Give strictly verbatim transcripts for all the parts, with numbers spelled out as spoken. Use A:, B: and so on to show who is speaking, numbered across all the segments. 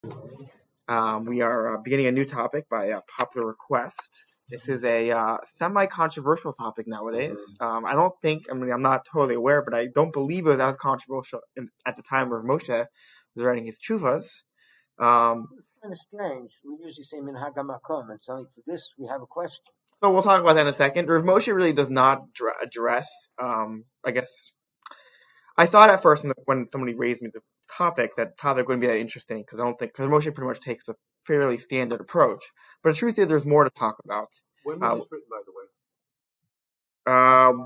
A: Um, we are uh, beginning a new topic by uh, popular request. This is a uh, semi-controversial topic nowadays. Um, I don't think, I mean, I'm not totally aware, but I don't believe it was as controversial in, at the time where Moshe was writing his chuvas. Um,
B: It's kind of strange. We usually say minhag hamakom, and so for this we have a question.
A: so we'll talk about that in a second. Rav Moshe really does not dr- address, um, I guess, I thought at first when somebody raised me the topic that topic wouldn't be that interesting because I don't think because Moshe pretty much takes a fairly standard approach. But the truth is, there's more to talk about.
C: When was uh, this written, by the way?
A: Um,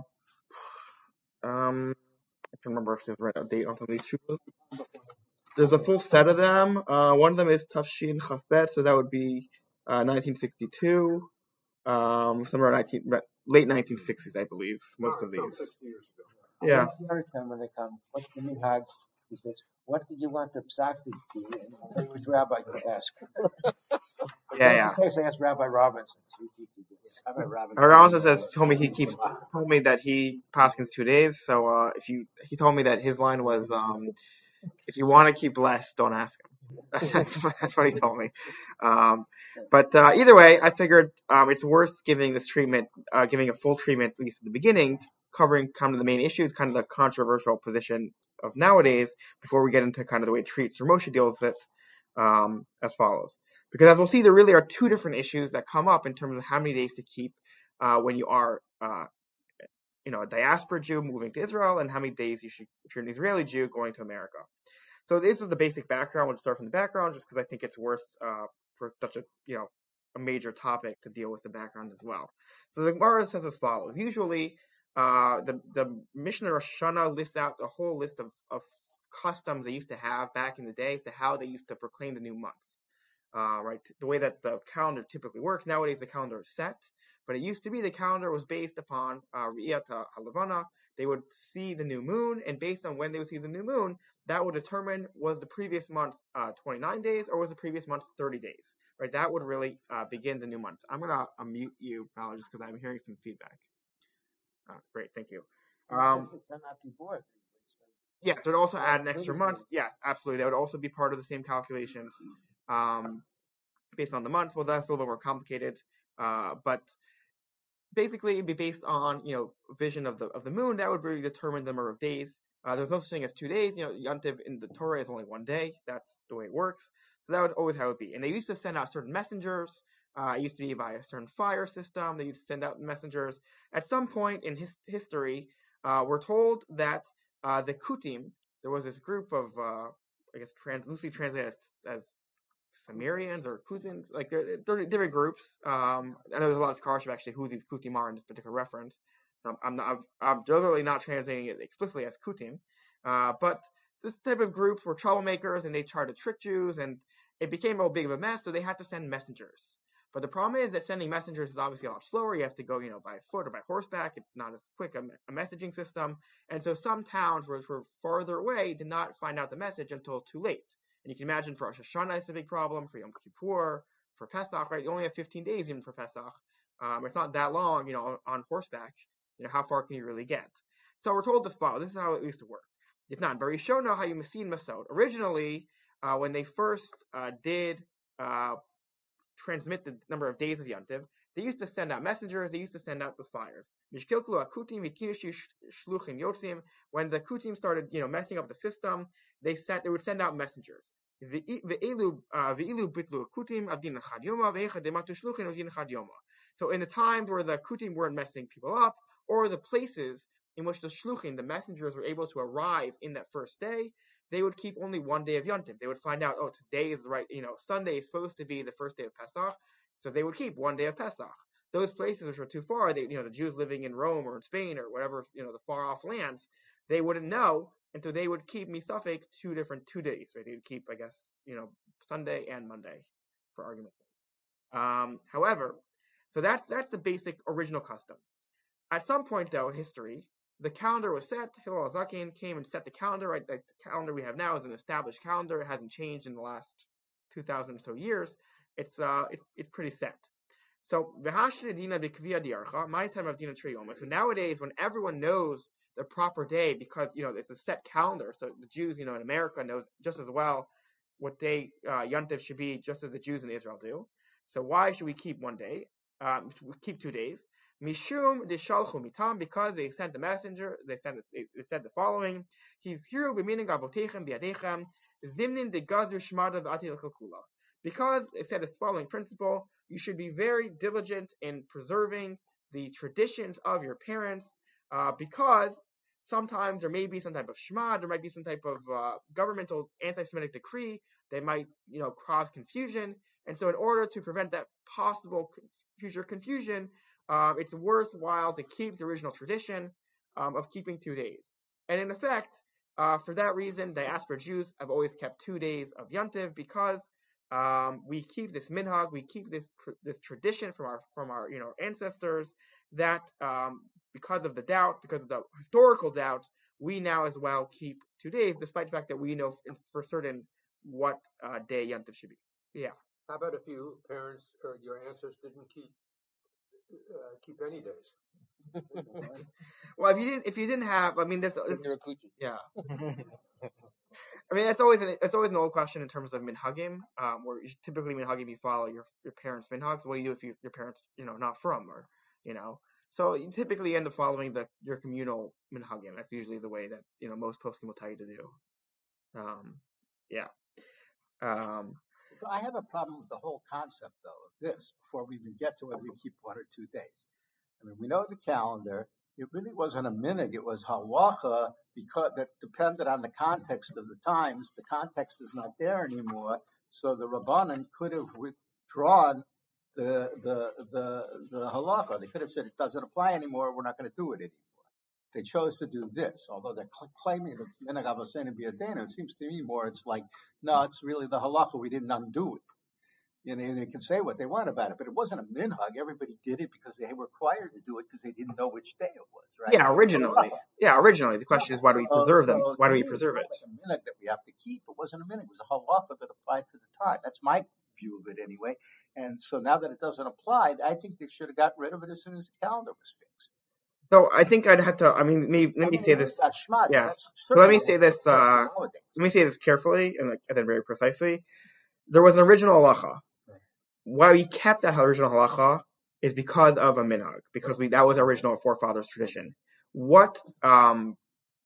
A: um, I can remember if there's a date on some of these two. There's a full set of them. Uh, one of them is Tafshin Chafbet, so that would be uh, nineteen sixty-two. Um, somewhere nineteen late nineteen sixties, I believe. Most oh, of these. sixty years ago. Yeah.
B: The other time when they come, what's the minhag? He says, "What did you want the psak to be?" And I'll tell you which rabbi to ask.
A: Yeah, yeah.
B: In case I asked Rabbi Robinson. Rabbi
A: Robinson. Robinson says told me he keeps told me that he paskins two days. So uh, if you he told me that his line was um, if you want to keep less, don't ask him. That's, that's what he told me. Um, but uh, either way, I figured um, it's worth giving this treatment, uh, giving a full treatment at least at the beginning, covering kind of the main issues, kind of the controversial position of nowadays, before we get into kind of the way Treats or Moshe deals with it um, as follows. Because as we'll see, there really are two different issues that come up in terms of how many days to keep uh, when you are, uh, you know, a diaspora Jew moving to Israel, and how many days you should, if you're an Israeli Jew, going to America. So this is the basic background. We'll start from the background just because I think it's worth uh, for such a you know a major topic to deal with the background as well. So the Gemara says as follows. Usually, uh, the the Mishnah Rosh Hashanah lists out a whole list of, of customs they used to have back in the day as to how they used to proclaim the new month. Uh, right, the way that the calendar typically works nowadays, the calendar is set, but it used to be the calendar was based upon uh, Riyat HaLevana. They would see the new moon, and based on when they would see the new moon, that would determine was the previous month uh, twenty-nine days or was the previous month thirty days. Right, that would really uh, begin the new month. I'm gonna unmute you, Val, just because I'm hearing some feedback. Uh, great, thank you. Um, yes, it would also add an extra month. Yeah, absolutely. That would also be part of the same calculations. Um, based on the month. Well, that's a little bit more complicated, uh, but basically it'd be based on you know vision of the of the moon. That would really determine the number of days. Uh, there's no such thing as two days. You know, Yontiv in the Torah is only one day. That's the way it works. So that would always how it would be. And they used to send out certain messengers. Uh, it used to be by a certain fire system. They used to send out messengers. At some point in his history, uh, we're told that uh, the Kutim, there was this group of, uh, I guess, trans, loosely translated as, as Sumerians or Kutins, like they're, they're different groups. Um, I know there's a lot of scholarship actually who these Kutim are in this particular reference. So I'm not, I'm deliberately not translating it explicitly as Kutim, uh, but this type of groups were troublemakers and they tried to trick Jews, and it became a big of a mess. So they had to send messengers. But the problem is that sending messengers is obviously a lot slower. You have to go, you know, by foot or by horseback. It's not as quick a, a messaging system, and so some towns which were farther away did not find out the message until too late. And you can imagine for Rosh Hashanah, it's a big problem. For Yom Kippur, for Pesach, right? You only have fifteen days even for Pesach. Um, it's not that long, you know, on, on horseback. You know, how far can you really get? So we're told to follow. This is how it used to work. It's not very Shona how you Masin Masod. Originally, uh, when they first uh, did uh, transmit the number of days of Yontiv, they used to send out messengers. They used to send out the flyers. When the Kutim started, you know, messing up the system, they sent. They would send out messengers. So in the times where the Kutim weren't messing people up, or the places in which the shluchim, the messengers, were able to arrive in that first day, they would keep only one day of Yontiv. They would find out, oh, today is the right, you know, Sunday is supposed to be the first day of Pesach, so they would keep one day of Pesach. Those places which were too far, they, you know, the Jews living in Rome or in Spain or whatever, you know, the far off lands, they wouldn't know, and so they would keep Mistafek two different two days, right? They would keep, I guess, you know, Sunday and Monday, for argument's sake. Um, however, so that's that's the basic original custom. At some point, though, in history, the calendar was set. Hillel Zakin came and set the calendar. Right, like the calendar we have now is an established calendar. It hasn't changed in the last two thousand or so years. It's uh, it, it's pretty set. So my time of Dina Triyoma. So nowadays, when everyone knows the proper day, because you know it's a set calendar, so the Jews, you know, in America knows just as well what day uh, Yontif should be, just as the Jews in Israel do. So why should we keep one day? Um, keep two days. Mishum dishalchu mitam, because they sent the messenger. They sent they said the following: He's here b'minig avotechem biadechem zimnin de gazer shmadav atil chakula. Because it said the following principle: you should be very diligent in preserving the traditions of your parents, uh, because sometimes there may be some type of shmad, there might be some type of uh, governmental anti-Semitic decree that might, you know, cause confusion. And so in order to prevent that possible future confusion, uh, it's worthwhile to keep the original tradition um, of keeping two days. And in effect, uh, for that reason, diaspora Jews have always kept two days of Yontiv, because um, we keep this minhag, we keep this this tradition from our from our you know ancestors, that um, because of the doubt, because of the historical doubt, we now as well keep two days, despite the fact that we know for certain what uh, day Yontif should be. Yeah.
C: How about if you parents or your ancestors didn't keep uh, keep any days?
A: Well, if you didn't, if you didn't have, I mean, there's, there's
B: You're a coochie.
A: yeah. I mean, it's always an it's always an old question in terms of minhagim, um, where you typically minhagim you follow your your parents' minhags. What do you do if you, your parents, you know, not from, or you know? So you typically end up following the your communal minhagim. That's usually the way that you know most poskim will tell you to do. Um, yeah. Um,
D: So I have a problem with the whole concept, though, of this, before we even get to whether we keep one or two days. I mean, we know the calendar. It really wasn't a minig. It was halacha, because that depended on the context of the times. The context is not there anymore. So the Rabbanan could have withdrawn the, the, the, the halacha. They could have said it doesn't apply anymore. We're not going to do it anymore. They chose to do this, although they're cl- claiming that minhag avosenu biyadenu. It seems to me more it's like, no, it's really the halacha. We didn't undo it. You know, they can say what they want about it, but it wasn't a minhag. Everybody did it because they were required to do it because they didn't know which day it was, right?
A: yeah, originally, yeah, originally. The question is, why do we preserve them? Why do we preserve it?
D: It wasn't a minhag that we have to keep. It wasn't a minhag. It was a halacha that applied to the time. That's my view of it anyway. And so now that it doesn't apply, I think they should have got rid of it as soon as the calendar was fixed.
A: So I think I'd have to. I mean, maybe, let me say this. Yeah. So let me say this. Uh, let me say this carefully and, and then very precisely. There was an original halacha. Why we kept that original halacha is because of a minhag, because we that was our original forefathers' tradition. What, um,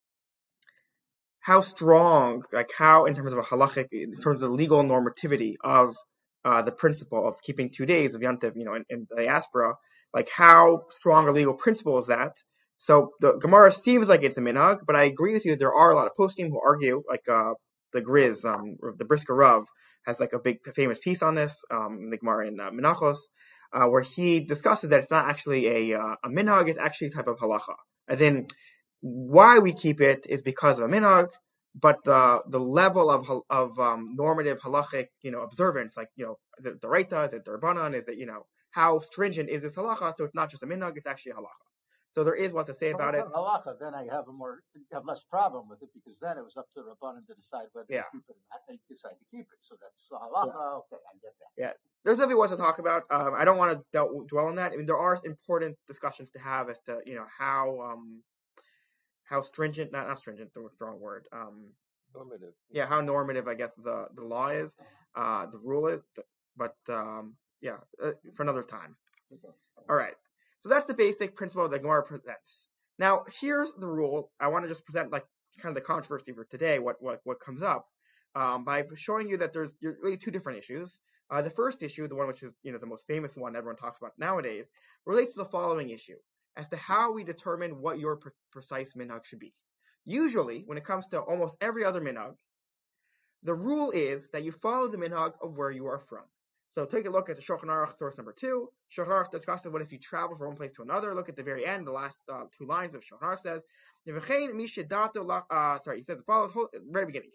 A: how strong, like how in terms of a halachic, in terms of the legal normativity of uh, the principle of keeping two days of Yontif, you know, in, in diaspora, like how strong a legal principle is that? So the Gemara seems like it's a minhag, but I agree with you. There are a lot of poskim who argue, like uh, the Grizz, um, the Brisker Rav has like a big famous piece on this, um, the Gemara in uh, Menachos, uh, where he discusses that it's not actually a uh, a minhag, it's actually a type of halacha. As in, why we keep it is because of a minhag, but the the level of of um, normative halachic, you know, observance, like you know, is it Doraita, is it Darbanan, is it you know, how stringent is this halacha? So it's not just a minhag, it's actually a halacha. So there is what to say about it.
D: Halacha, then I have a more have less problem with it because then it was up to the Rabbanan to decide whether
A: yeah.
D: to keep it or not. They decide to keep it, so that's halacha. Yeah. Okay, I get that.
A: Yeah, there's definitely what to talk about. Um, I don't want to dwell on that. I mean, there are important discussions to have as to you know how um how stringent, not not stringent, the strong word. Um,
C: normative.
A: Yeah, how normative I guess the the law is, uh, the rule is, but um, yeah, uh, for another time. Okay. All right. So that's the basic principle that Gemara presents. Now, here's the rule. I want to just present like kind of the controversy for today, what what, what comes up, um, by showing you that there's really two different issues. Uh, the first issue, the one which is you know the most famous one everyone talks about nowadays, relates to the following issue as to how we determine what your pre- precise minhag should be. Usually, when it comes to almost every other minhag, the rule is that you follow the minhag of where you are from. So take a look at the Shulchan Aruch source number two. Shulchan Aruch discusses what if you travel from one place to another. Look at the very end, the last uh, two lines of Shulchan Aruch says, uh, sorry, he says it follows the very beginning.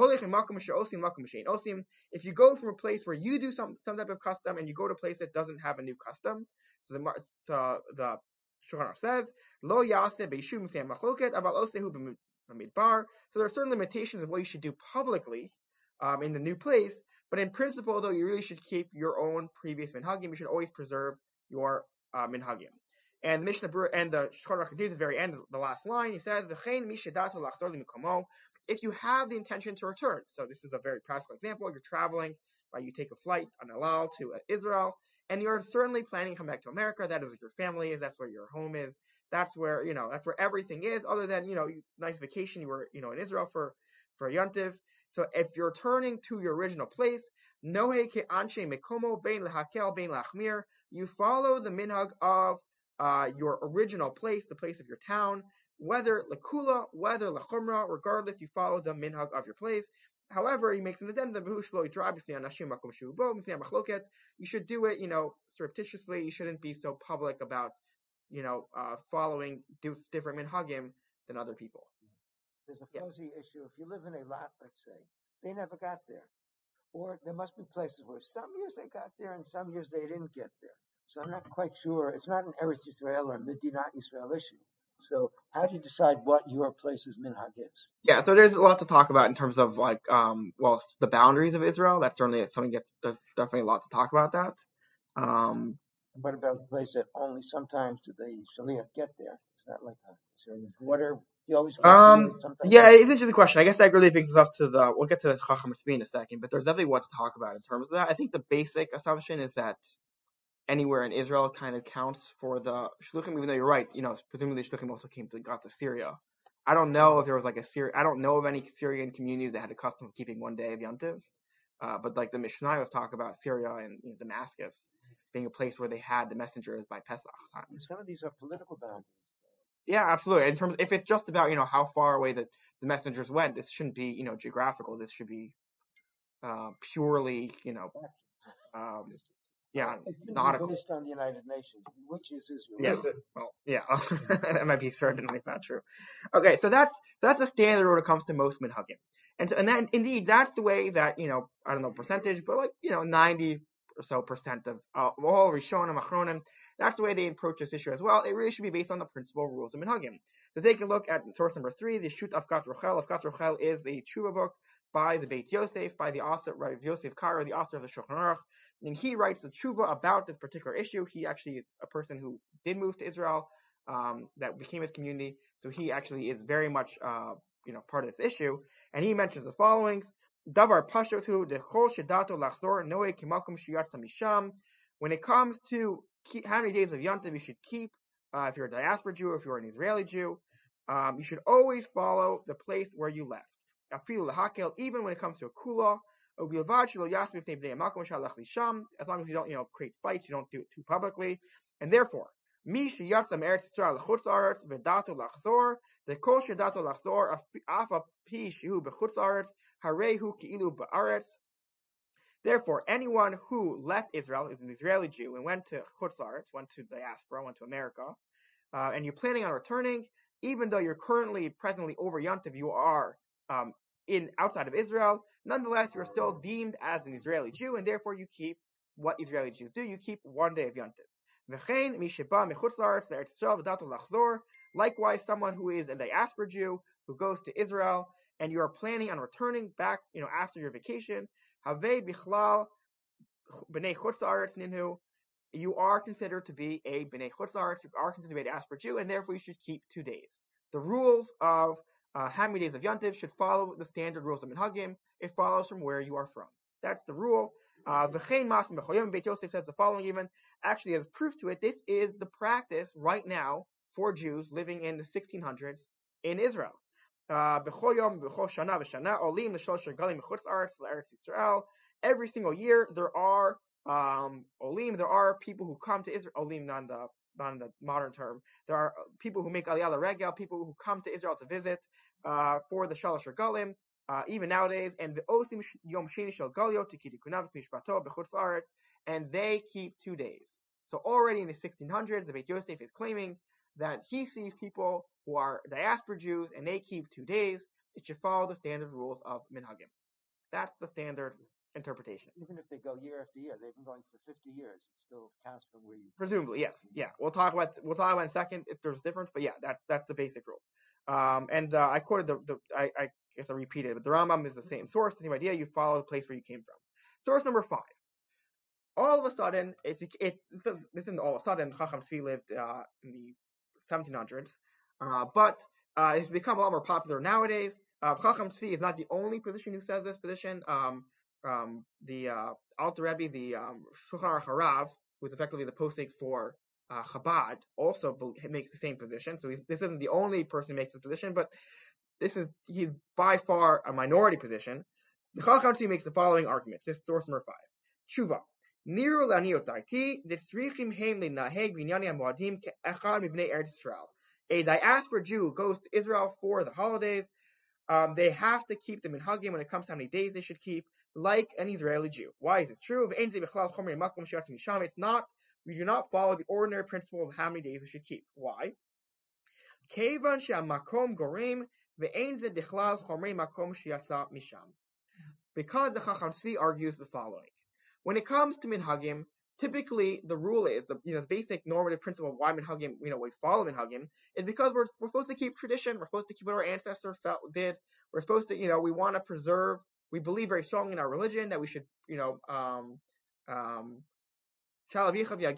A: If you go from a place where you do some some type of custom and you go to a place that doesn't have a new custom, so the so the Shulchan Aruch says, Lo yaseh beishum mifnei machloket aval osehu b'midbar. So there are certain limitations of what you should do publicly um, in the new place. But in principle, though, you really should keep your own previous minhagim. You should always preserve your uh, minhagim. And the Mishnah and the Shulchan Aruch continues at the very end, the last line. He says, "V'chein mi shedatu lachzor limikomo." if you have the intention to return. So this is a very practical example. You're traveling, right? You take a flight on El Al to uh, Israel, and you're certainly planning to come back to America. That is where your family is. That's where your home is. That's where, you know, that's where everything is, other than, you know, nice vacation. You were, you know, in Israel for, for Yontiv. So if you're returning to your original place, Nohe ke anshe mekomo bein lehakel bein lachmir, you follow the minhag of uh, your original place, the place of your town, whether lekula, whether lechumra, regardless, you follow the minhag of your place. However, he makes an addendum, you should do it, you know, surreptitiously. You shouldn't be so public about, you know, uh, following different minhagim than other people.
B: There's a fuzzy yeah. issue. If you live in a lot, let's say, they never got there. Or there must be places where some years they got there and some years they didn't get there. So I'm not quite sure. It's not an Eretz Yisrael or a Medinat Yisrael issue. So how do you decide what your place's minhag is?
A: Yeah, so there's a lot to talk about in terms of like, um, well, the boundaries of Israel. That's certainly something that's there's definitely a lot to talk about that. Um,
B: what about the place that only sometimes do the shaliach get there? It's not like a certain water. You always get
A: um,
B: sometimes.
A: Yeah, it's an interesting question. I guess that really brings us up to the. We'll get to the Chacham Tzvi in a second, but there's definitely what to talk about in terms of that. I think the basic assumption is that anywhere in Israel kind of counts for the shluchim, even though you're right, you know, presumably shluchim also came to got to Syria. I don't know if there was like a Syria. I don't know of any Syrian communities that had a custom of keeping one day of Yontiv, uh, but like the Mishnayos talk about Syria and, you know, Damascus being a place where they had the messengers by Pesach time.
B: Some of these are political boundaries.
A: Yeah, absolutely. In terms, if it's just about, you know, how far away the, the messengers went, this shouldn't be, you know, geographical. This should be uh, purely, you know, um, yeah, nautical.
B: Based on the United Nations, which is Israel.
A: Yeah, well, yeah, that might be certainly not true. Okay, so that's that's the standard when it comes to most minhagim, and and then indeed that's the way that, you know, I don't know percentage, but like, you know, ninety or so percent of uh, all Rishonim, Achronim, that's the way they approach this issue as well. It really should be based on the principal rules of minhagim. So take a look at source number three, the Shut Afkat Rochel. Afkat Rochel is the tshuva book by the Beit Yosef, by the author, Rav Yosef Karo, the author of the Shulchan Aruch, and he writes the tshuva about this particular issue. He actually is a person who did move to Israel, um, that became his community, so he actually is very much, uh, you know, part of this issue, and he mentions the following. Davar pashotu dechol shedato lachzor noe kimakum shiyatza misham. When it comes to keep, how many days of Yontiv you should keep, uh, if you're a diaspora Jew, if you're an Israeli Jew, um, you should always follow the place where you left. Afilu lehakel, even when it comes to a kula, as long as you don't, you know, create fights, you don't do it too publicly, and therefore, mi sheyatza me'eretz Yisrael lechutz la'aretz v'dato lachzor, the kol shedato lachzor afa pi shehu bechutz la'aretz harehu ki'ilu ba'aretz. Therefore, anyone who left Israel is an Israeli Jew and went to chutz la'aretz, went to diaspora, went to America, uh, and you're planning on returning, even though you're currently presently over Yontiv, you are um, in outside of Israel, nonetheless, you're still deemed as an Israeli Jew, and therefore you keep what Israeli Jews do. You keep one day of Yontiv. Likewise, someone who is a diaspora Jew who goes to Israel and you are planning on returning back, you know, after your vacation, you are considered to be a b'nei chutz la'aretz, you are considered to be a diaspora Jew, and therefore you should keep two days. The rules of uh, how many days of Yontiv should follow the standard rules of minhagim. It follows from where you are from. That's the rule. V'chein mas b'choyim. Beit Yosef says the following even. Actually, as proof to it, this is the practice right now for Jews living in the sixteen hundreds in Israel. B'choyim b'chol shana v'shana olim l'shlosh regalim mechutz la'aretz l'eretz Yisrael. Every single year there are um, olim. There are people who come to Israel. Olim, not in the not in the modern term. There are people who make aliyah l'regel, people who come to Israel to visit uh, for the shalosh regalim. Uh, even nowadays, and the osim yom sheni shel galio tikidikunav mishpato bechutz la'aretz, and they keep two days. So already in the sixteen hundreds, the Beit Yosef is claiming that he sees people who are diaspora Jews and they keep two days. It should follow the standard rules of minhagim. That's the standard interpretation.
B: Even if they go year after year, they've been going for fifty years. It still counts from where you.
A: Presumably, yes, yeah. We'll talk about we'll talk about in a second if there's a difference, but yeah, that's that's the basic rule. Um, and uh, I quoted the, the I, I guess I repeated it, but the Rambam is the same source, the same idea. You follow the place where you came from. Source number five. All of a sudden, it's it. This isn't all of a sudden. Chacham Tzvi lived uh, in the seventeen hundreds, uh, but uh, it's become a lot more popular nowadays. Uh, Chacham Tzvi is not the only position who says this position. Um, um, the uh, Alter Rebbe, the um, Shulchan Aruch Harav, who is effectively the posek for uh, Chabad, also be- makes the same position. So he's, this isn't the only person who makes this position, but this is he's by far a minority position. The Chacham Tzvi makes the following arguments. This is source number five. Tshuva. Niru la'niotaiti detzrichim heim le'naheg v'inyanim ha'moadim ke'echad mibnei Eretz Yisrael. A diaspora Jew goes to Israel for the holidays. Um, they have to keep the minhagim when it comes to how many days they should keep, like an Israeli Jew. Why is this true? It's not. We do not follow the ordinary principle of how many days we should keep. Why? Because the Chacham Tzvi argues the following. When it comes to minhagim, typically the rule is, the you know the basic normative principle of why minhagim, you know, we follow minhagim, is because we're we're supposed to keep tradition, we're supposed to keep what our ancestors felt, did, we're supposed to, you know, we want to preserve, we believe very strongly in our religion that we should, you know, um, um, uh,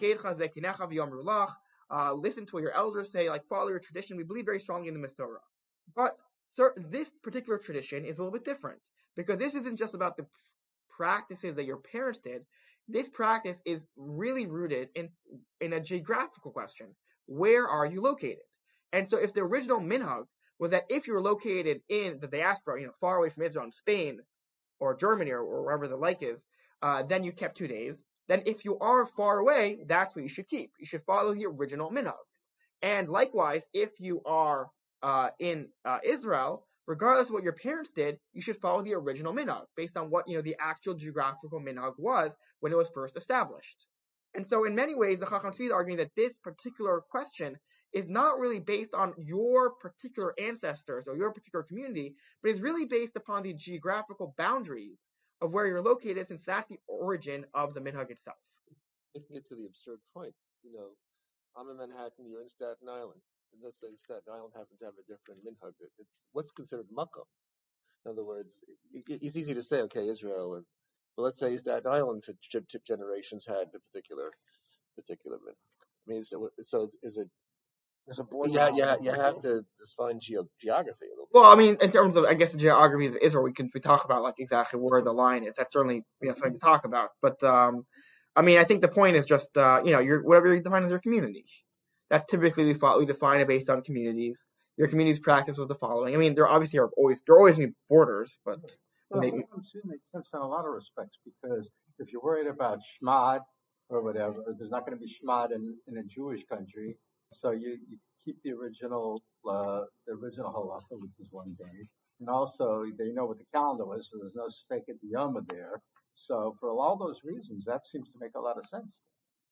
A: listen to what your elders say, like follow your tradition. We believe very strongly in the Masorah. But sir, this particular tradition is a little bit different, because this isn't just about the practices that your parents did. This practice is really rooted in, in a geographical question. Where are you located? And so if the original minhag was that if you were located in the diaspora, you know, far away from Israel, in Spain or Germany or, or wherever the like is, uh, then you kept two days. Then if you are far away, that's what you should keep. You should follow the original minhag. And likewise, if you are uh, in uh, Israel, regardless of what your parents did, you should follow the original minhag based on what, you know, the actual geographical minhag was when it was first established. And so in many ways, the Chacham Tzvi is arguing that this particular question is not really based on your particular ancestors or your particular community, but is really based upon the geographical boundaries of where you're located, since that's the origin of the minhag itself.
E: Taking it to the absurd point, you know, I'm in Manhattan, you're in Staten Island. Let's say Staten Island happens to have a different minhag. It's what's considered makom. In other words, it, it's easy to say, okay, Israel, and but let's say Staten Island to, to, to generations had a particular particular minhag. I mean, so, so is it?
B: There's a border.
E: Yeah, yeah, you have to define ge- geography a little bit.
A: Well, I mean, in terms of, I guess, the geography of Israel, we can we talk about like exactly where the line is. That's certainly, you know, something to talk about. But um, I mean, I think the point is just uh, you know, your whatever you define as your community. That's typically we, we define it based on communities. Your community's practice was the following. I mean, there obviously are always there are always new borders, but
D: well,
A: they,
D: it makes sense in a lot of respects, because if you're worried about shmad or whatever, there's not going to be shmad in, in a Jewish country, so you, you keep the original uh, the original halacha, which is one day, and also they know what the calendar was, so there's no stake at the yoma there. So for all those reasons, that seems to make a lot of sense.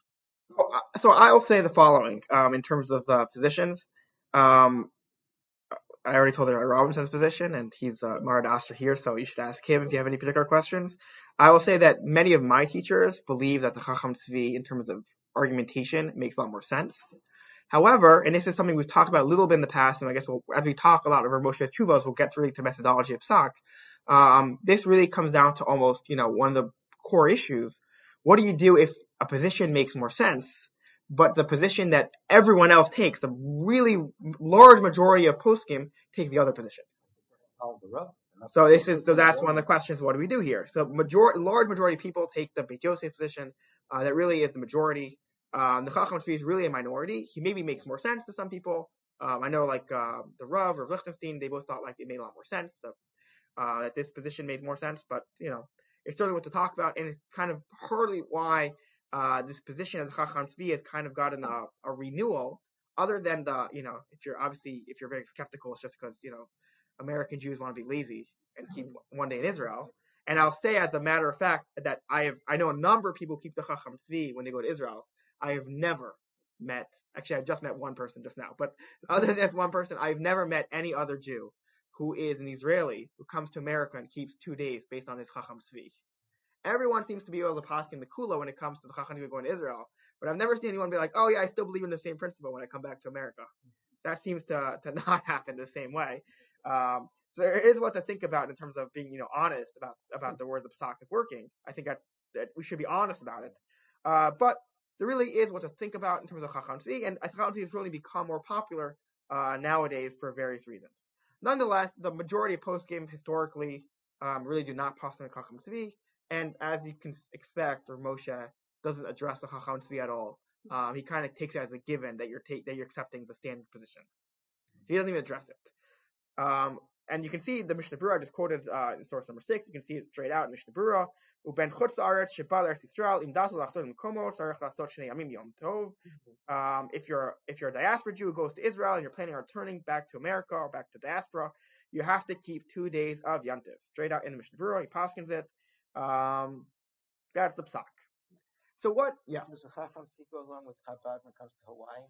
A: So I'll say the following um, in terms of the positions. Um, I already told you Robinson's position, and he's uh, Marad Oster here, so you should ask him if you have any particular questions. I will say that many of my teachers believe that the Chacham Tzvi, in terms of argumentation, makes a lot more sense. However, and this is something we've talked about a little bit in the past, and I guess we'll, as we talk a lot over Moshe Tshuvos, we'll get really to methodology of Psak. Um, this really comes down to almost, you know, one of the core issues. What do you do if a position makes more sense, but the position that everyone else takes, the really large majority of poskim, take the other position? So this is so that's one of the questions. What do we do here? So major, large majority of people take the Beit Yosef position. Uh, that really is the majority. Um, the Chacham Tzvi is really a minority. He maybe makes more sense to some people. Um, I know like uh, the Rav or Lichtenstein, they both thought like it made a lot more sense. The, uh, that this position made more sense, but you know, it's certainly what to talk about, and it's kind of partly why uh, this position of the Chacham Tzvi has kind of gotten a, a renewal. Other than the, you know, if you're obviously if you're very skeptical, it's just because you know American Jews want to be lazy and keep one day in Israel. And I'll say, as a matter of fact, that I have I know a number of people who keep the Chacham Tzvi when they go to Israel. I have never met, actually I just met one person just now, but other than this one person, I've never met any other Jew who is an Israeli who comes to America and keeps two days based on his Chacham Tzvi. Everyone seems to be able to pass in the Kula when it comes to the Chacham Tzvi going to Israel, but I've never seen anyone be like, oh yeah, I still believe in the same principle when I come back to America. That seems to to not happen the same way. Um, so there is what to think about in terms of being, you know, honest about, about the word the Psak is working. I think that's, that we should be honest about it. Uh, but there really is what to think about in terms of Chacham Tzvi, and Chacham Tzvi has really become more popular uh, nowadays for various reasons. Nonetheless, the majority of post-game historically um, really do not pass on Chacham Tzvi, and as you can expect, or Moshe doesn't address the Chacham Tzvi at all. Um, he kind of takes it as a given that you're ta- that you're accepting the standard position. He doesn't even address it. Um, and you can see the Mishnah Berurah I just quoted uh, in source number six. You can see it straight out in Mishnah Berurah. Uben chutz haaretz sheba l'Eretz Yisrael im dasu lachzor l'mkomo tzarich lasot shnei yamim yom tov. Um, if you're if you're a diaspora Jew who goes to Israel and you're planning on returning back to America or back to diaspora, you have to keep two days of Yom Tov. Straight out in the Mishnah Berurah, he paskins it. Um, that's the psak. So what? Yeah.
B: Does the Chacham Tzvi go along with Chabad when it comes to Hawaii?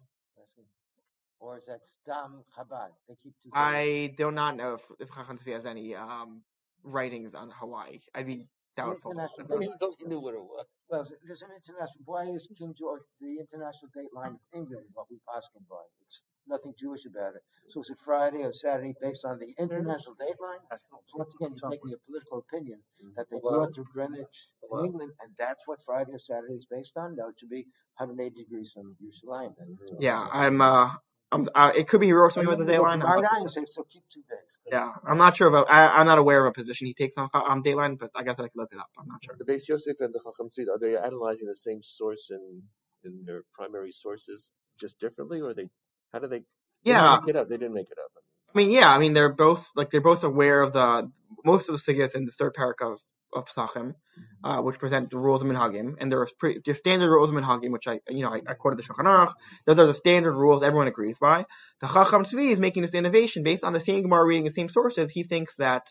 B: Or is that Stam Chabad? They keep two days.
A: I do not know if, if Chacham Tzvi has any um, writings on Hawaii. I'd be doubtful.
E: I mean, he knew what it was.
B: Well, there's an international. Why is King George the international date line of England? What we paskin by? It's nothing Jewish about it. So is it Friday or Saturday based on the international date line? So once again, you're making a political opinion that they draw through Greenwich in England, and that's what Friday or Saturday is based on. No, it should be one hundred eighty degrees from Yerushalayim.
A: Yeah, I'm. Uh, I'm. Uh, it could be wrote something about the date line.
B: Say, so keep two days.
A: Yeah, I'm not sure about. I, I'm not aware of a position he takes on on date line, but I guess I could look it up. I'm not sure.
E: The Beis Yosef and the Chacham Tzvi, are they analyzing the same source in in their primary sources just differently, or they? How do they? They
A: Yeah,
E: didn't make it up. They didn't make it up.
A: I mean, yeah, I mean they're both like they're both aware of the most of the sugyas in the third parak of of Pesachim, uh, which present the rules of minhagim, and there's pretty there's standard rules of minhagim, which I you know I, I quoted the Shulchan Aruch. Those are the standard rules everyone agrees by. The Chacham Tzvi is making this innovation based on the same Gemara reading the same sources. He thinks that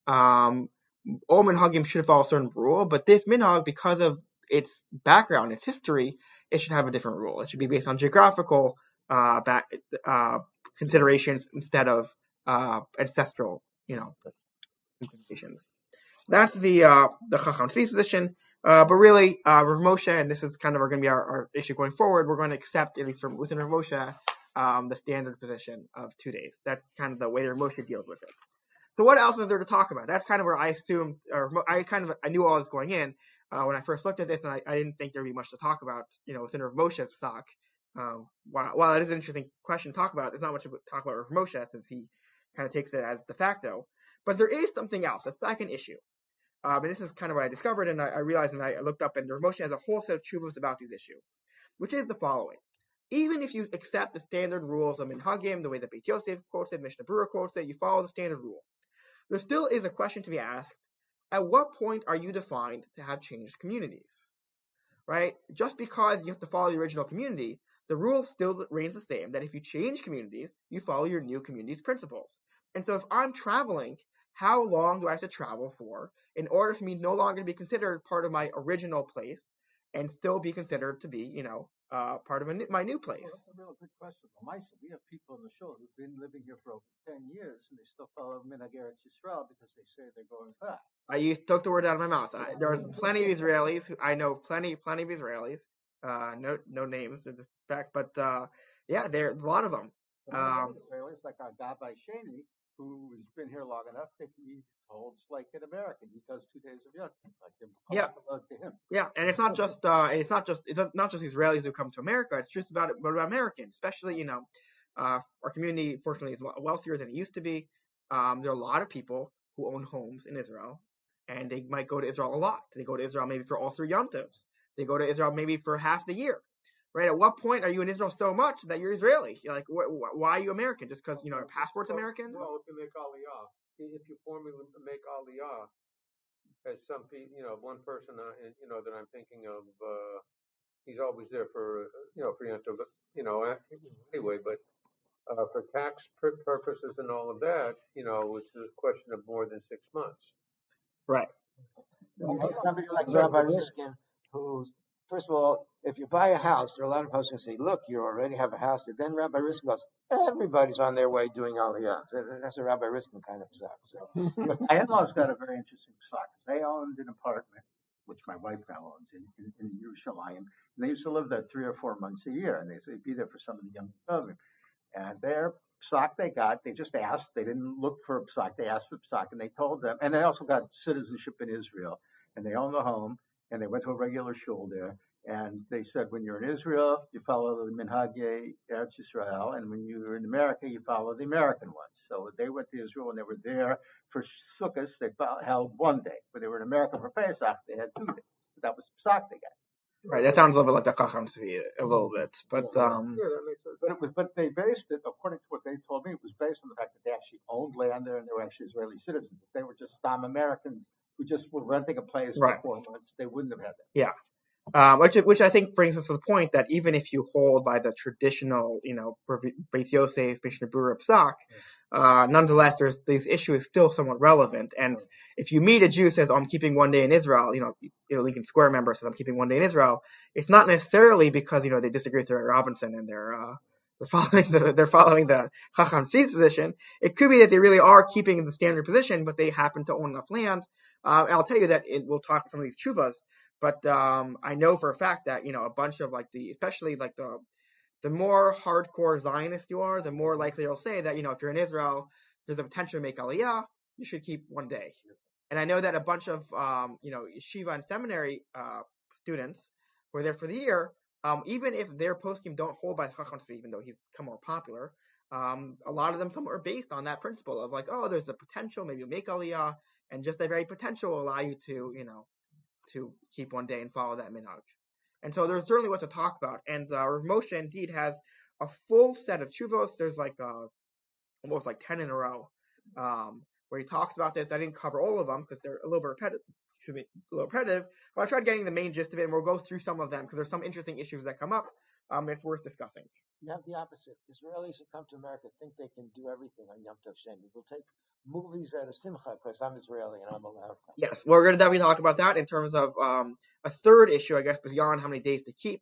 A: um, all minhagim should follow a certain rule, but this minhag, because of its background, its history, it should have a different rule. It should be based on geographical uh, back, uh, considerations instead of uh, ancestral, you know, considerations. That's the uh, the Chacham Tzvi's position. Uh, but really, uh, Rav Moshe, and this is kind of going to be our, our issue going forward, we're going to accept, at least from within Rav Moshe, um, the standard position of two days. That's kind of the way Rav Moshe deals with it. So what else is there to talk about? That's kind of where I assumed, or I kind of, I knew all this going in uh, when I first looked at this, and I, I didn't think there'd be much to talk about, you know, within Rav Moshe's stock. Um, while, while it is an interesting question to talk about, there's not much to talk about Rav Moshe since he kind of takes it as de facto. But there is something else, a second issue. Um, and this is kind of what I discovered, and I, I realized, and I, I looked up, and Rav Moshe has a whole set of tshuvos about these issues, which is the following. Even if you accept the standard rules of Minhagim, the way that Beit Yosef quotes it, Mishnah Berurah quotes it, you follow the standard rule. There still is a question to be asked, at what point are you defined to have changed communities? Right? Just because you have to follow the original community, the rule still remains the same, that if you change communities, you follow your new community's principles. And so if I'm traveling, how long do I have to travel for in order for me no longer to be considered part of my original place and still be considered to be, you know, uh, part of a new, my new place?
D: Well, that's a real good question. We have people in the show who've been living here for over ten years and they still follow Minhag Eretz Yisrael because they say they're going back.
A: I used took the word out of my mouth. I, there's plenty of Israelis who I know plenty, plenty of Israelis. Uh, no, no names in this fact, but uh, yeah, there are a lot of them.
D: Um, Israelis like our Gabbai Sheni, who has been here long enough that he holds like an American. He does two days of Yom Tov, like him.
A: Yeah,
D: to him.
A: Yeah, and it's not just uh, it's not just it's not just Israelis who come to America. It's just about about Americans, especially you know, uh, our community fortunately is wealthier than it used to be. Um, there are a lot of people who own homes in Israel, and they might go to Israel a lot. They go to Israel maybe for all three Yom Tovs. They go to Israel maybe for half the year. Right? At what point are you in Israel so much that you're Israeli? You're like, wh- wh- why are you American? Just because you know your passport's American?
C: Well, if you make Aliyah, if you formally make Aliyah, as some people, you know, one person, uh, you know, that I'm thinking of, uh, he's always there for, you know, for Yom Tov, you know, anyway, but uh, for tax purposes and all of that, you know, it's a question of more than six months.
A: Right.
B: Somebody like Rabbi Riskin, who's first of all, if you buy a house, there are a lot of folks who say, look, you already have a house. And then Rabbi Riskin goes, everybody's on their way doing Aliyah. That's a Rabbi Riskin kind of stuff. So.
D: My in-laws got a very interesting stock. They owned an apartment, which my wife now owns, in, in, in Yerushalayim. And they used to live there three or four months a year. And they said they'd be there for some of the young children. And their psak they got, they just asked. They didn't look for a psak. They asked for psak. And they told them. And they also got citizenship in Israel. And they owned the home. And they went to a regular shul there. And they said when you're in Israel, you follow the Minhagei Eretz Yisrael, and when you're in America, you follow the American ones. So they went to Israel and they were there for Sukkot. They held one day. When they were in America for Pesach, they had two days. But that was Pesach they got.
A: Right, that sounds a little bit like the Chacham Tzvi, a little bit, but
D: Yeah,
A: um,
D: yeah, that makes sense. But it was, but they based it, according to what they told me, it was based on the fact that they actually owned land there and they were actually Israeli citizens. If they were just Stam Americans who just were renting a place
A: right,
D: for four months, they wouldn't have had that.
A: yeah. Um, which which I think brings us to the point that even if you hold by the traditional, you know, Beit Yosef, Mishnah Berurah, Psak, uh, nonetheless, there's this issue is still somewhat relevant. And if you meet a Jew who says, "Oh, I'm keeping one day in Israel," you know, you know, Lincoln Square member says, "I'm keeping one day in Israel," it's not necessarily because you know they disagree with Ray Robinson and they're uh, they're following the they're following the Chacham Tzvi's position. It could be that they really are keeping the standard position, but they happen to own enough land. Uh, and I'll tell you that it, we'll talk about some of these chuvas. But um, I know for a fact that you know a bunch of like the, especially like the the more hardcore Zionist you are, the more likely you'll say that you know if you're in Israel, there's a potential to make Aliyah, you should keep one day. And I know that a bunch of um, you know yeshiva and seminary uh, students who are there for the year, um, even if their poskim don't hold by the Chacham Tzvi, even though he's become more popular, um, a lot of them are based on that principle of like, oh, there's a potential, maybe you'll make Aliyah, and just that very potential will allow you to you know. to keep one day and follow that minhag. And so there's certainly what to talk about. And uh, Rav Moshe indeed has a full set of chuvos. There's like uh, almost like ten in a row um, where he talks about this. I didn't cover all of them because they're a little bit repetitive. Excuse me, a little repetitive. But I tried getting the main gist of it, and we'll go through some of them because there's some interesting issues that come up. Um, it's worth discussing.
B: You have the opposite. Israelis who come to America think they can do everything on Yom Tov Sheni. They'll take movies out of Simcha because I'm Israeli and I'm allowed.
A: Yes, we're going to definitely talk about that in terms of um, a third issue, I guess, beyond how many days to keep.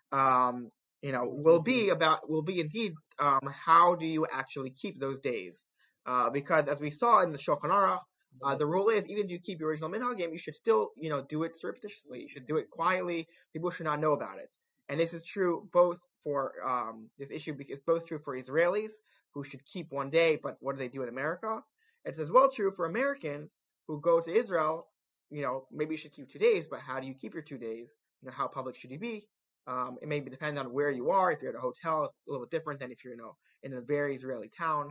A: Um, you know, will be about will be indeed um, how do you actually keep those days? Uh, because as we saw in the Shulchan Aruch, uh, the rule is even if you keep your original minhagim, you should still you know do it surreptitiously. You should do it quietly. People should not know about it. And this is true both for um, this issue is both true for Israelis who should keep one day, but what do they do in America? It's as well true for Americans who go to Israel. You know, maybe you should keep two days, but how do you keep your two days? You know, how public should you be? Um, it may depend on where you are. If you're at a hotel, it's a little bit different than if you're, you know, in a very Israeli town.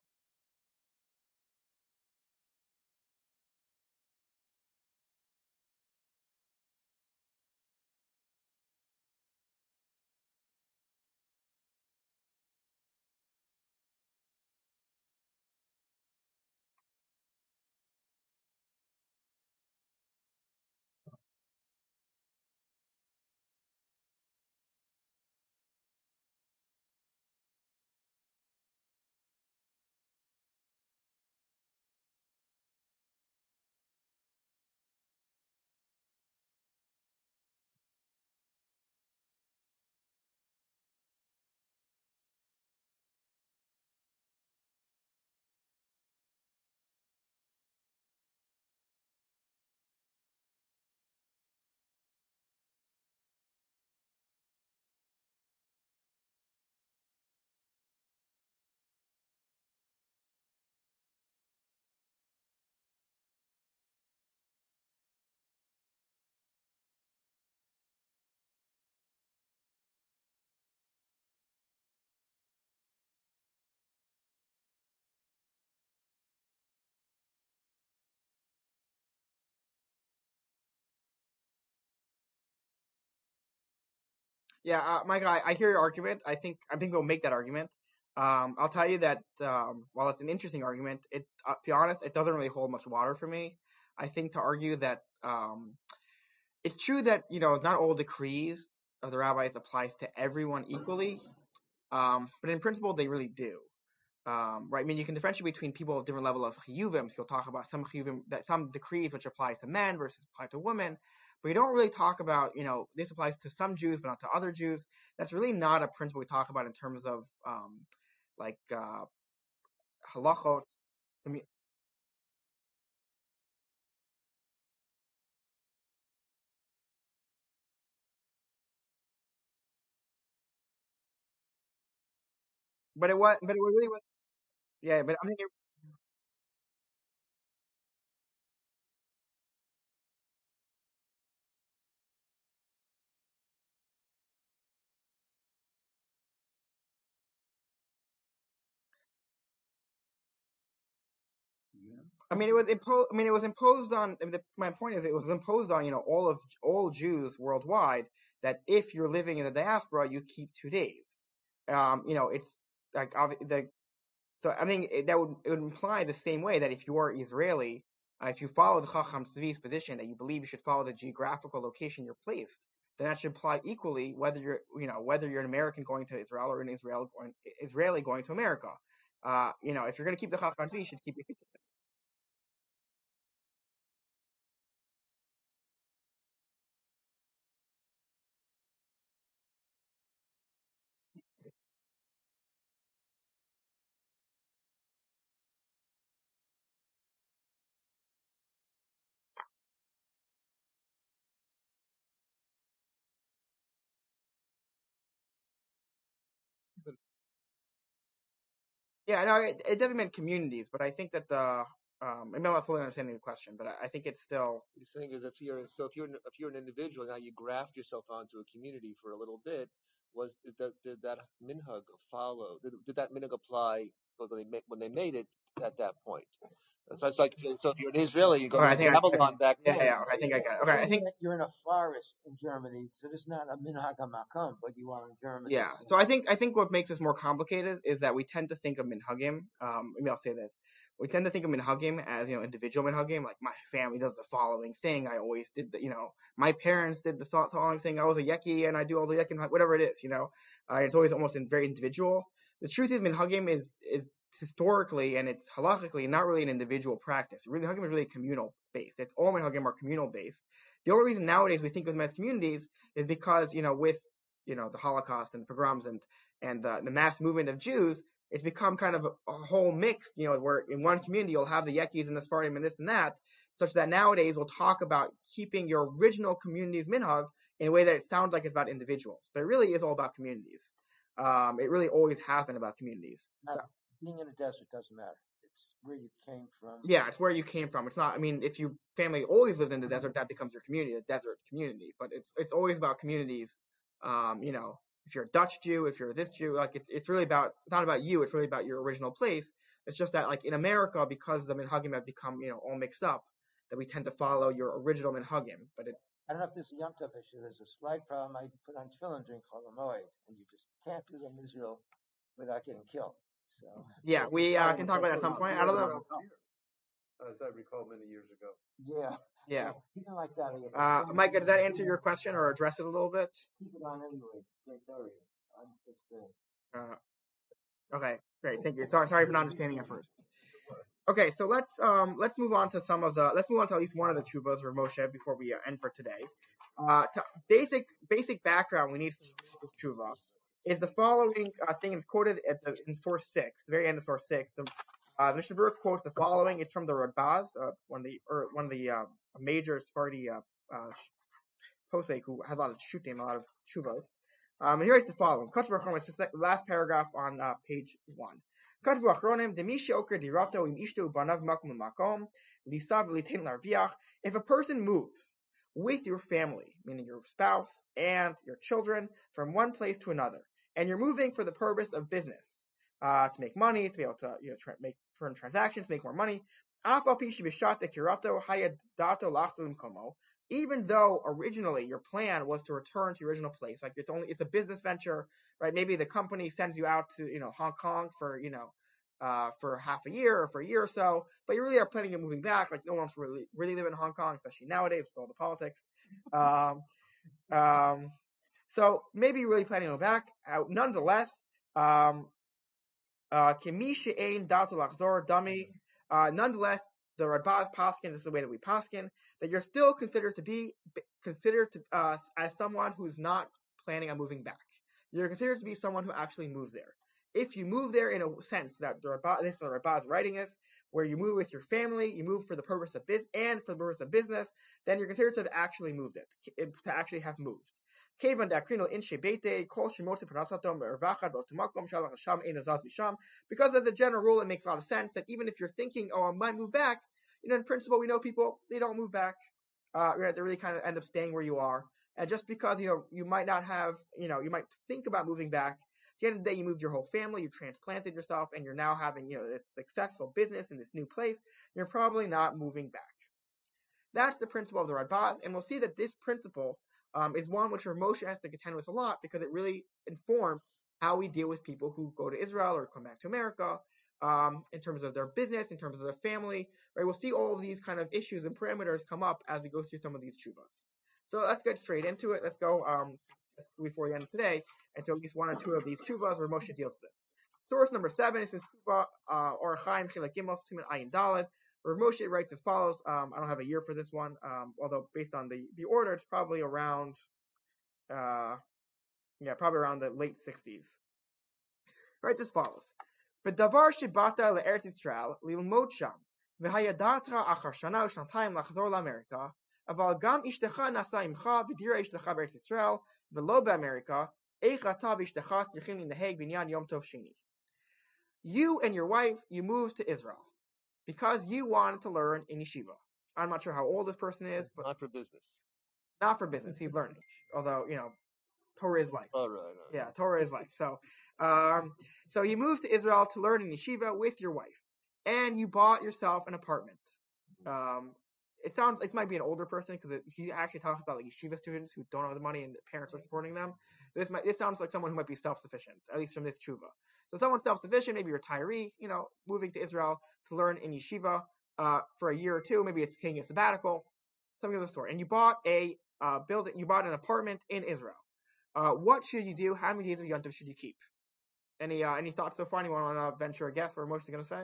A: Yeah, uh, Mike, I, I hear your argument. I think I think we'll make that argument. Um, I'll tell you that um, while it's an interesting argument, it uh, to be honest, it doesn't really hold much water for me. I think to argue that um, it's true that you know not all decrees of the rabbis applies to everyone equally, um, but in principle they really do. Um, right? I mean, you can differentiate between people of different level of chiyuvim. So you'll talk about some chiyuvim that some decrees which apply to men versus apply to women, but you don't really talk about, you know, this applies to some Jews but not to other Jews. That's really not a principle we talk about in terms of um, like uh, halachot. I mean, but it was, but it really was, yeah. But I mean, I mean, it was imposed. I mean, it was imposed on. I mean, the, my point is, it was imposed on you know all of all Jews worldwide that if you're living in the diaspora, you keep two days. Um, you know, it's like the so I mean it, that would it would imply the same way that if you are Israeli, uh, if you follow the Chacham Tzvi's position that you believe you should follow the geographical location you're placed, then that should apply equally whether you're you know whether you're an American going to Israel or an Israel going, Israeli going to America. Uh, you know, if you're going to keep the Chacham Tzvi, you should keep it. Yeah, no, it, it definitely meant communities, but I think that the um, maybe I'm not fully understanding the question, but I, I think it's still
E: What he's saying is if you're so if you're an- if you're an individual now you graft yourself onto a community for a little bit. Was did that did that minhag follow? Did, did that minhag apply when they made, when they made it at that point? So it's like so if you're an Israeli, you go
A: okay.
E: to
A: I
E: the
A: think I, I
E: Babylon back
A: yeah,
E: then.
A: yeah, okay, I think I got it. Okay, I think
B: you're in a forest in Germany, so this is not a minhag hamakom, but you are in Germany.
A: yeah. So I think I think what makes this more complicated is that we tend to think of minhagim. Um, maybe I'll say this: we tend to think of minhagim as you know individual minhagim. Like my family does the following thing. I always did the you know my parents did the following thing. I was a yeki and I do all the yeki whatever it is. You know, uh, it's always almost in very individual. The truth is minhagim is is historically and it's halachically not really an individual practice. Really, minhagim is really communal based. It's all minhagim are communal based. The only reason nowadays we think of them as communities is because you know with you know the Holocaust and pogroms and and the, the mass movement of Jews, it's become kind of a, a whole mixed, you know, where in one community you'll have the Yekis and the Sfardim and this and that, such that nowadays we'll talk about keeping your original community's minhag in a way that it sounds like it's about individuals, but it really is all about communities. Um, it really always has been about communities.
B: Now, being in a desert doesn't matter. It's where you came from.
A: Yeah, it's where you came from. It's not. I mean, if your family always lived in the desert, that becomes your community, the desert community. But it's it's always about communities. Um, you know, if you're a Dutch Jew, if you're this Jew, like it's it's really about it's not about you. It's really about your original place. It's just that like in America, because the minhagim have become you know all mixed up, that we tend to follow your original minhagim. But it
B: I don't know if this is a Yom Tov issue. There's a slight problem. I put on tefillin during Chol Hamoed, and you just can't do them in Israel without getting killed. So
A: yeah, we uh, can talk about that at some point. I don't know.
C: As I recall many years ago.
B: yeah,
A: Yeah.
B: he didn't like that. Either.
A: Uh, Micah, does that answer your question or address it a little bit?
B: Keep it on anyway. Great area. I'm just uh,
A: Uh, okay, great, thank you. Sorry, sorry for not understanding at first. Okay, so let's um let's move on to some of the let's move on to at least one of the tshuvos for Moshe before we uh, end for today. Uh, to basic basic background we need for this tshuva is the following uh, thing is quoted at the in source six, the very end of source six. The uh, the Mishnah Berurah quotes the following. It's from the Radbaz, uh, one of the or one of the uh, major Sephardi uh, uh, posek who has a lot of shutim, a lot of tshuvos. Um, and here is the following. The last paragraph on uh, page one. If a person moves with your family, meaning your spouse and your children, from one place to another, and you're moving for the purpose of business, uh, to make money, to be able to you know tra- make firm transactions, make more money, even though originally your plan was to return to your original place, like it's only it's a business venture, right? Maybe the company sends you out to you know Hong Kong for you know uh, for half a year or for a year or so, but you really are planning on moving back. Like no one wants to really really live in Hong Kong, especially nowadays with all the politics. Um, um, so maybe you're really planning on back. Uh, nonetheless, um, uh, dummy. Uh, nonetheless, the Radbaz Paskin, this is the way that we Paskin, that you're still considered to be considered to uh, as someone who's not planning on moving back. You're considered to be someone who actually moves there. If you move there in a sense that the Radbaz, this is the Radbaz writing is, where you move with your family, you move for the purpose of business and for the purpose of business, then you're considered to have actually moved it, to actually have moved. Because as a general rule, it makes a lot of sense that even if you're thinking, oh, I might move back, you know, in principle, we know people, they don't move back. Uh, they really kind of end up staying where you are. And just because, you know, you might not have, you know, you might think about moving back, the end of the day, you moved your whole family, you transplanted yourself, and you're now having, you know, this successful business in this new place. You're probably not moving back. That's the principle of the Radbaz, and we'll see that this principle um, is one which Moshe has to contend with a lot because it really informs how we deal with people who go to Israel or come back to America um, in terms of their business, in terms of their family. Right? We'll see all of these kind of issues and parameters come up as we go through some of these tshuvas. So let's get straight into it. Let's go um, before the end of today into at least one or two of these tshuvas where Moshe deals with this. Source number seven is in Tshuva uh, or Chaim Chilek Gimel Tumen Ayin Daled, where Moshe writes as follows. Um, I don't have a year for this one, um, although based on the, the order, it's probably around, uh, yeah, probably around the late sixties. Writes as follows. B'davar shebata le'eretz Yisrael lilmod sham v'hayadatra achar shana u'shnatayim lachzor la'Amerika aval gam ishtecha nasa imcha v'dira ishtecha b'eretz Yisrael v'lo b'Amerika eich ata v'ishtecha tzrichim linaheg b'inyan yom tov sheni. You and your wife, you moved to Israel because you wanted to learn in yeshiva. I'm not sure how old this person is, but
E: not for business.
A: Not for business. He's learning. Although, you know, Torah is life.
E: All right, all right.
A: Yeah, Torah is life. So, um, so you moved to Israel to learn in yeshiva with your wife, and you bought yourself an apartment. Um, it sounds it might be an older person because he actually talks about like yeshiva students who don't have the money and the parents are supporting them. This might this sounds like someone who might be self-sufficient, at least from this tshuva. So someone self-sufficient, maybe a retiree, you know, moving to Israel to learn in yeshiva uh, for a year or two, maybe it's taking a sabbatical, something of the sort. And you bought a uh, building, you bought an apartment in Israel. Uh, what should you do? How many days of Yom Tov should you keep? Any uh, any thoughts so far? Anyone want to venture a guess what Moshe is going to say?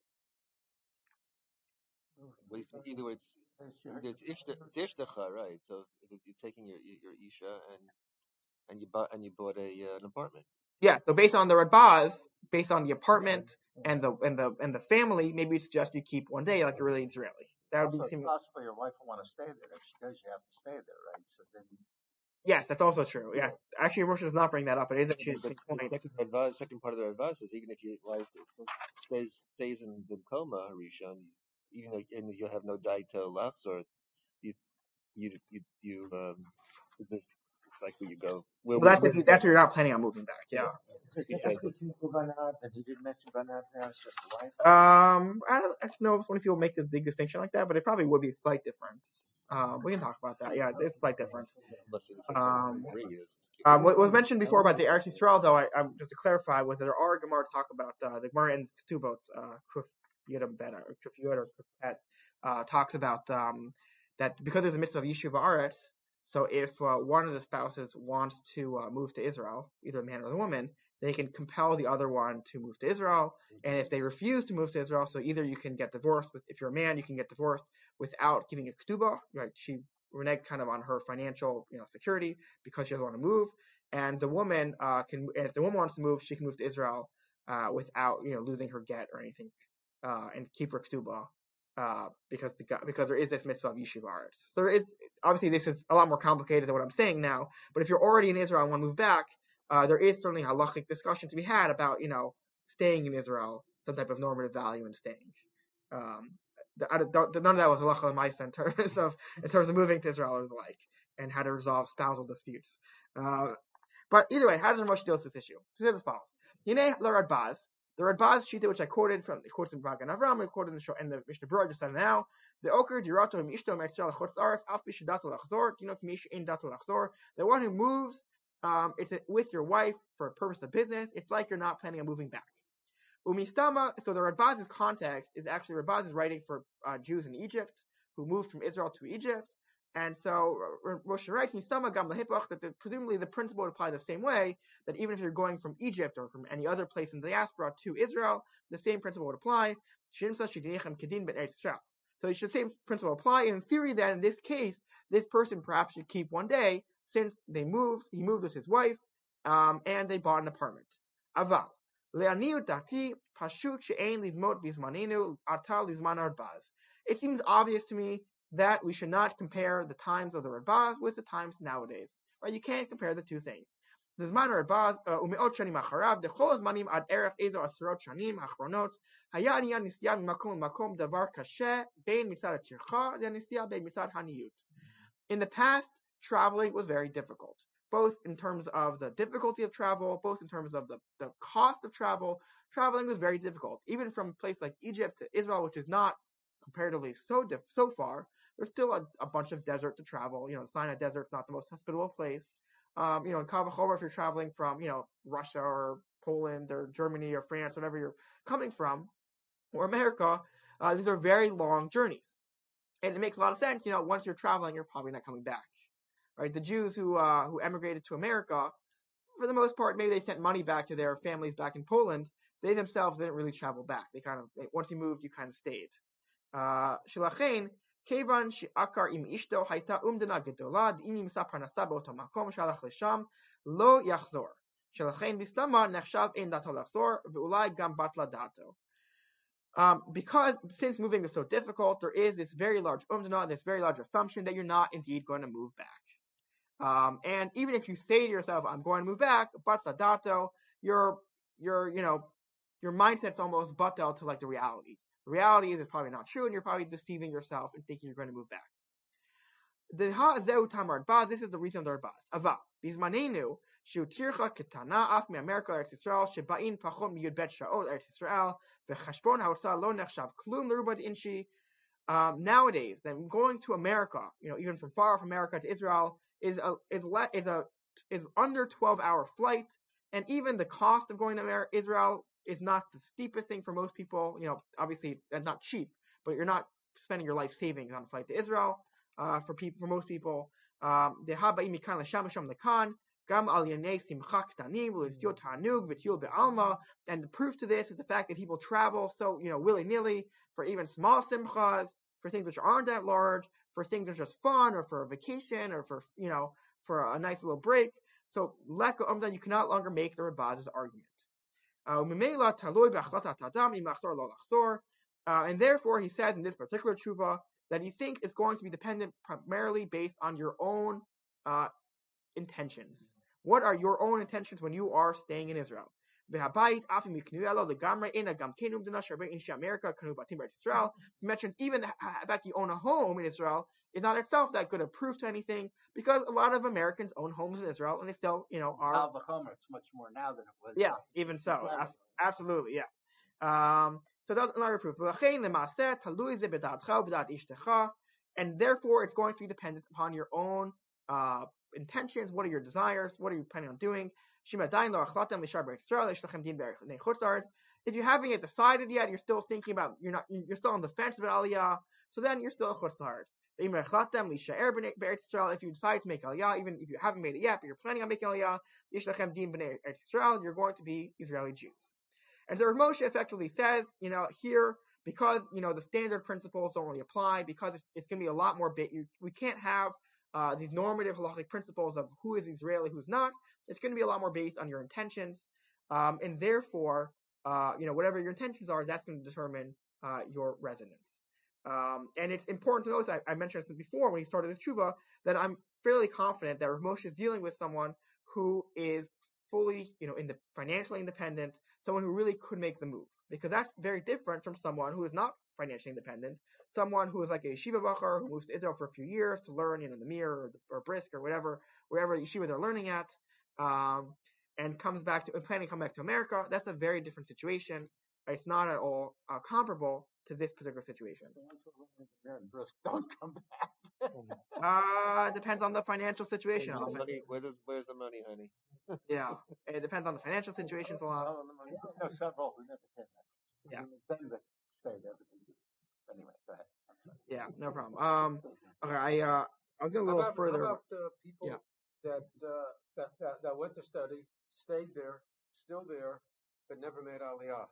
E: Well, either way, it's it's ishta, it's ishtacha, right? So it is, you're taking your your isha and and you bought and you bought a uh, an apartment.
A: Yeah. So based on the Radbaz, based on the apartment and the and the and the family, maybe it's just you keep one day like you're really Israeli. That would
D: Also,
A: be seem-
D: possibly your wife will want to stay there. If she does, you have to stay there, right? So then.
A: Yes, that's also true. Yeah, actually, Moshe does not bring that up. It is actually
E: But the second, advice, second part of their advice is even if your wife stays stays in the coma, Rishon, even though and you have no daita left, or you you you you um this it's like where you go. Where
A: Well, that's
E: we,
A: if you, that's if you're not planning on moving back. Yeah.
B: Is it different between Banav and he didn't mention Banav now? It's just the wife.
A: Um, I don't, I don't know if so many people make the big distinction like that, but it probably would be a slight difference. Um, we can talk about that. Yeah, it's a slight difference. Um, um, what was mentioned before about the Eretz Yisrael, though, I, I'm just to clarify, was that there are Gemara talk about uh, the Gemara in Ketubot, uh, Kuf Yudam Bet or Kuf Yud or Kuf Bet, uh, talks about um, that because there's a mitzvah of Yishuv Haaretz, so if uh, one of the spouses wants to uh, move to Israel, either the man or the woman, they can compel the other one to move to Israel. And if they refuse to move to Israel, so either you can get divorced, with, if you're a man, you can get divorced without giving a ketubah, right? She reneges kind of on her financial, you know, security because she doesn't want to move. And the woman uh, can, and if the woman wants to move, she can move to Israel uh, without, you know, losing her get or anything, uh, and keep her ketubah. Uh, because the because there is this mitzvah of yeshiva haaretz. So there is obviously this is a lot more complicated than what I'm saying now. But if you're already in Israel and want to move back, uh, there is certainly a halachic discussion to be had about you know staying in Israel, some type of normative value in staying. Um, the, I don't, none of that was halacha l'maisa in terms of in terms of moving to Israel or the like, and how to resolve spousal disputes. Uh, but either way, how does Moshe deal with this issue? So here's as follows: Yinei l'Radbaz. The Radbaz Shita, which I quoted from, the quotes in Magen Avram, I quoted in the show, and the Mishnah Berurah just said now. The Oker Dirato Mishto Metzal Chutz Aretz Af Bishadato Lachzor Dino Kmish In Dato Lachzor. The one who moves, um, it's a, with your wife for a purpose of business. It's like you're not planning on moving back. Umistama. So the Radbaz's context is actually Radbaz is writing for uh, Jews in Egypt who moved from Israel to Egypt. And so Moshe writes, Mistama Gam Lahipach, that the, presumably the principle would apply the same way, that even if you're going from Egypt or from any other place in the diaspora to Israel, the same principle would apply. So the same principle apply. And in theory, then, in this case, this person perhaps should keep one day, since they moved, he moved with his wife, um, and they bought an apartment. Aval. It seems obvious to me that we should not compare the times of the Radbaz with the times nowadays. Right? You can't compare the two things. The Zman Radbaz, umeot shanim acharav, dechol zmanim ad erech ezo asrot shanim achronot, haya aniya nisya mimakom mimakom davar kashe, bein mitzad hatircha, then nisya bein mitzad haniyut. In the past traveling was very difficult, both in terms of the difficulty of travel, both in terms of the, the cost of travel. Traveling was very difficult. Even from a place like Egypt to Israel, which is not comparatively so diff- so far, there's still a, a bunch of desert to travel. You know, Sinai Desert's not the most hospitable place. Um, you know, in Kal Vachomer, if you're traveling from, you know, Russia or Poland or Germany or France, whatever you're coming from, or America, uh, these are very long journeys. And it makes a lot of sense, you know, once you're traveling, you're probably not coming back, right? The Jews who uh, who emigrated to America, for the most part, maybe they sent money back to their families back in Poland. They themselves didn't really travel back. They kind of, once you moved, you kind of stayed. Shelachein, kevan she'akar im ishto hayta umdana gedola, im yimsa parnasa be'oto makom shalach lesham, lo yachzor. Shelachein bistama nechshav ein dato lachzor, ve'ulai gam batla dato. Um, because since moving is so difficult, there is this very large umdana, this very large assumption that you're not indeed going to move back. Um, and even if you say to yourself, I'm going to move back, batla dato, your, your, you know, your mindset's almost batal to like the reality. The reality is it's probably not true, and you're probably deceiving yourself and thinking you're going to move back. The ha'zeu tamar ba, this is the reason of the Arbaz. Ava, bizmanenu, shu tircha ketana af mi America Eretz Yisrael, shebain pachon mi yudbet sha'ol Eretz Yisrael, v'chashbon ha'otza lo nechshav klum l'rubad inshi. Um, nowadays, then going to America, you know, even from far off America to Israel, is a is le, is a is under twelve hour flight, and even the cost of going to America, Israel is not the steepest thing for most people. You know, obviously that's not cheap, but you're not spending your life savings on a flight to Israel. Uh, for people, for most people, um, the haba imikan l'sham l'sham lekan gam al yanei simcha ktanim v'listiyot hanug v'tiyul be'alma. And the proof to this is the fact that people travel so, you know, willy nilly for even small simchas, for things which aren't that large, for things that are just fun, or for a vacation, or for, you know, for a nice little break. So leka umda, you cannot longer make the Rabaz's argument. Uh, and therefore, he says in this particular tshuva that he thinks it's going to be dependent primarily based on your own uh, intentions. What are your own intentions when you are staying in Israel? He mentions even the fact you own a home in Israel is not itself that good a proof to anything, because a lot of Americans own homes in Israel and they still, you know, are.
D: Al Vachomer, it's much more now than it was.
A: Yeah, even so, absolutely, yeah. Um, so that's another proof. And therefore, it's going to be dependent upon your own uh, intentions. What are your desires? What are you planning on doing? If you haven't yet decided yet, you're still thinking about, you're not, you're still on the fence about Aliyah, so then you're still a Chutz La'aretz. If you decide to make Aliyah, even if you haven't made it yet, but you're planning on making Aliyah, you're going to be Israeli Jews. And so Rav Moshe effectively says, you know, here, because, you know, the standard principles don't really apply, because it's, it's going to be a lot more bit, you, we can't have uh, these normative halachic principles of who is Israeli, who's not. It's going to be a lot more based on your intentions. Um, and therefore, uh, you know, whatever your intentions are, that's going to determine uh, your residence. Um, and it's important to note, I, I mentioned this before when he started his tshuva, that I'm fairly confident that Rav Moshe is dealing with someone who is fully, you know, in the financially independent, someone who really could make the move, because that's very different from someone who is not financially independent, someone who is like a yeshiva bachar who moves to Israel for a few years to learn, you know, the Mir or, the, or Brisk or whatever, wherever yeshiva they're learning at, um, and comes back to, planning to come back to America. That's a very different situation. It's not at all uh, comparable to this particular situation.
D: Don't come back.
A: uh, depends on the financial situation.
E: Where's the money, where does, where's the money, honey?
A: Yeah, it depends on the financial situations a lot.
D: No, several who never came back.
A: Yeah.
D: Then they stayed there. Anyway, go ahead. I'm sorry.
A: Yeah, no problem. Um, okay, I uh, I'll go a
C: How
A: little
C: about,
A: further.
C: how about uh, people
A: Yeah.
C: that, uh, that, that that went to study, stayed there, still there, but never made Aliyah?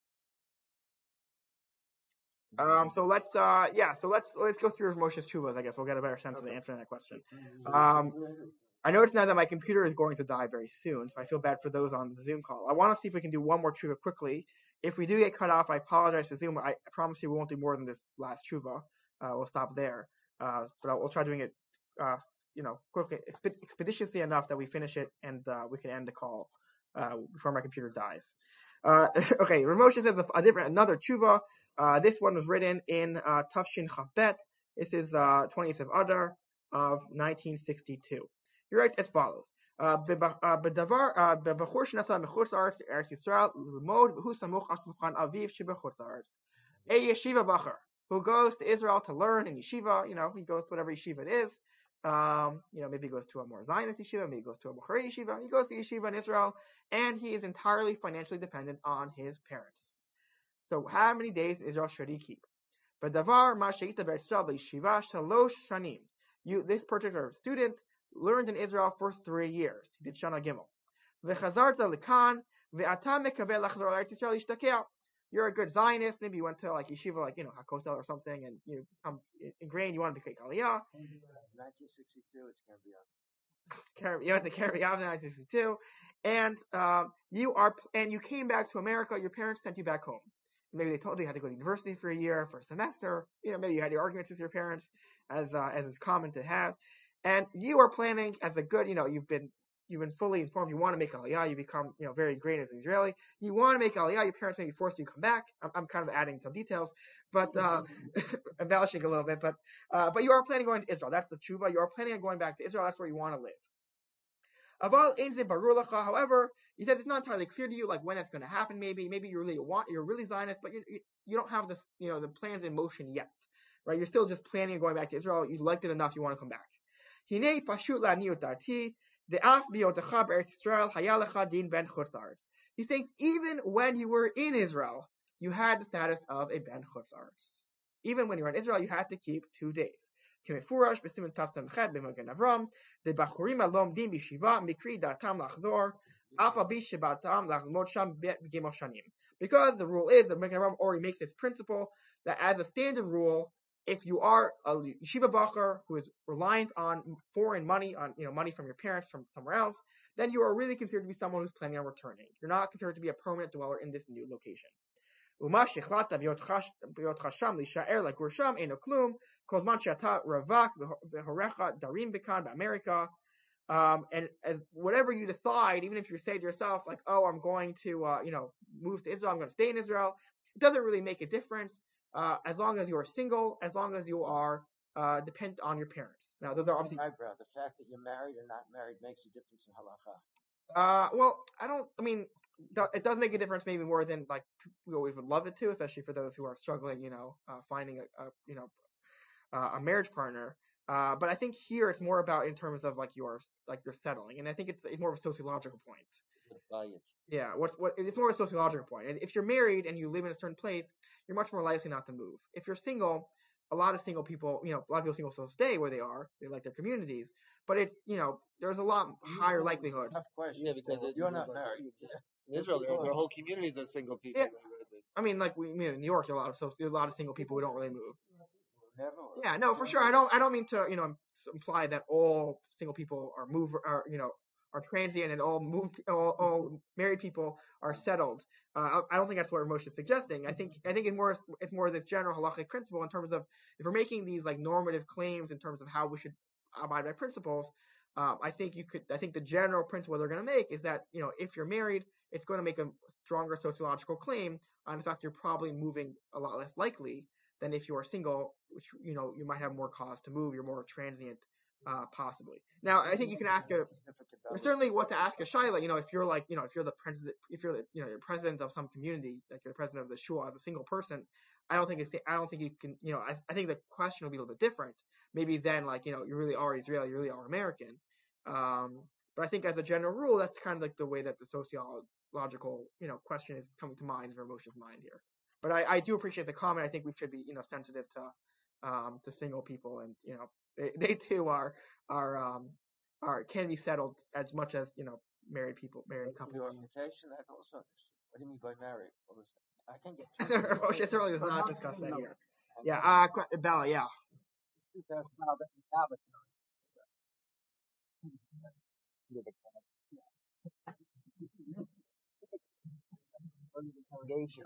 A: Um, so let's uh, yeah, so let's let's go through Moshe's tshuvas. I guess we'll get a better sense okay. of the answer to that question. Um, I notice now that my computer is going to die very soon, so I feel bad for those on the Zoom call. I want to see if we can do one more tshuva quickly. If we do get cut off, I apologize to Zoom. I promise you we won't do more than this last tshuva. Uh, we'll stop there. Uh, but I'll, we'll try doing it, uh, you know, quickly, expeditiously enough that we finish it and uh, we can end the call uh, before my computer dies. Uh, okay, Rav Moshe says a, a different, another tshuva. Uh, this one was written in uh, Tafshin Chaf Bet. This is uh, twentieth of Adar. of nineteen sixty-two. He writes as follows. בדבר, בבחור שנסע מחוץ לארץ לארץ ישראל ללמוד והוא סמוך על שולחן אביו שבחוץ לארץ. A yeshiva bacher who goes to Israel to learn in yeshiva, you know, he goes to whatever yeshiva it is. Um, you know, maybe he goes to a more Zionist yeshiva, maybe he goes to a Bukhari yeshiva. He goes to yeshiva in Israel, and he is entirely financially dependent on his parents. So how many days in Israel should he keep? בדבר מה שהיית בישראל בישיבה שלוש שנים. You, this particular student learned in Israel for three years. He did Shana Gimel. וחזרת לכאן, ואתה מקווה לחזור לארץ ישראל להשתקע. You're a good Zionist. Maybe you went to like yeshiva, like, you know, Hakotel or something, and you become ingrained. You want to be Aliyah.
B: nineteen sixty-two, it's going to be
A: on. You went to Kerry Ave in nineteen sixty-two, and um, you are, and you came back to America. Your parents sent you back home. Maybe they told you you had to go to university for a year, for a semester. You know, maybe you had your arguments with your parents, as uh, as is common to have. And you are planning as a good, you know, you've been you've been fully informed. You want to make Aliyah. You become, you know, very ingrained as an Israeli. You want to make Aliyah. Your parents may be forced you to come back. I'm, I'm kind of adding some details, but uh, embellishing a little bit. But uh, but you are planning on going to Israel. That's the tshuva. You are planning on going back to Israel. That's where you want to live. However, he says it's not entirely clear to you, like when it's going to happen. Maybe, maybe you really want, you're really Zionist, but you you don't have this, you know, the plans in motion yet, right? You're still just planning on going back to Israel. You liked it enough, you want to come back. He thinks even when you were in Israel, you had the status of a ben chutz aretz. Even when you were in Israel, you had to keep two days. כמפורש בסימן תצ"ח במגן אברהם, דבחורים הלומדים בישיבה מקרי דעתם לחזור, אף על פי שבאתם ללמוד שם בג' שנים. Because the rule is, the Magen Avraham already makes this principle, that as a standard rule, if you are a yeshiva bacher who is reliant on foreign money, on, you know, money from your parents from somewhere else, then you are really considered to be someone who's planning on returning. You're not considered to be a permanent dweller in this new location. ומה שהחלטת בהיותך שם להישאר לגור שם אינו כלום, כל זמן שאתה רווק והוריך דרים בכאן באמריקה. Um, and as whatever you decide, even if you say to yourself, like, oh, I'm going to, uh, you know, move to Israel, I'm going to stay in Israel, it doesn't really make a difference uh, as long as you are single, as long as you are uh, dependent on your parents. Now, those are obviously...
B: Eyebrow. The fact that you're married or not married makes a difference in halacha.
A: Uh, well, I don't, I mean, it does make a difference maybe more than, like, we always would love it to, especially for those who are struggling, you know, uh, finding a, a, you know, uh, a marriage partner. Uh, but I think here it's more about in terms of like your like you're settling, and I think it's, it's more of a sociological point. Yeah, what's what it's more of a sociological point. And if you're married and you live in a certain place, you're much more likely not to move. If you're single, a lot of single people, you know, a lot of people single still stay where they are. They like their communities, but it's, you know, there's a lot higher likelihood.
B: Tough question.
E: Yeah, because it,
B: you're not married.
E: In Israel, there are, there are whole communities of single people.
A: Yeah. I mean, like we, you know, in New York, there are a lot of so, there's a lot of single people who don't really move.
B: Never.
A: Yeah, no, for sure. I don't. I don't mean to, you know, imply that all single people are move, are you know, are transient and all move, all, all married people are settled. Uh, I don't think that's what Moshe is suggesting. I think, I think it's more, it's more this general halachic principle in terms of if we're making these like normative claims in terms of how we should abide by principles. Um, I think you could. I think the general principle they're going to make is that, you know, if you're married, it's going to make a stronger sociological claim on the fact you're probably moving a lot less likely than if you are single, which, you know, you might have more cause to move. You're more transient, uh, possibly. Now, I think you can ask a, certainly what to ask a shaila, you know, if you're like, you know, if you're the president, if you're the, you know, you're president of some community, like you're the president of the shul as a single person, I don't think it's, I don't think you can, you know, I, I think the question will be a little bit different. Maybe then, like, you know, you really are Israeli, you really are American. Um, but I think as a general rule, that's kind of like the way that the sociological, you know, question is coming to mind in our emotions mind here. But I, I do appreciate the comment. I think we should be, you know, sensitive to, um, to single people, and, you know, they, they too are, are, um, are, can be settled as much as, you know, married people, married couples.
B: The orientation, that's also, what do you mean by married? What was that? I can get.
A: Moshe certainly does not discuss that here. Yeah, uh, Bella, yeah.
D: That's now that we have it.
E: Under the foundation.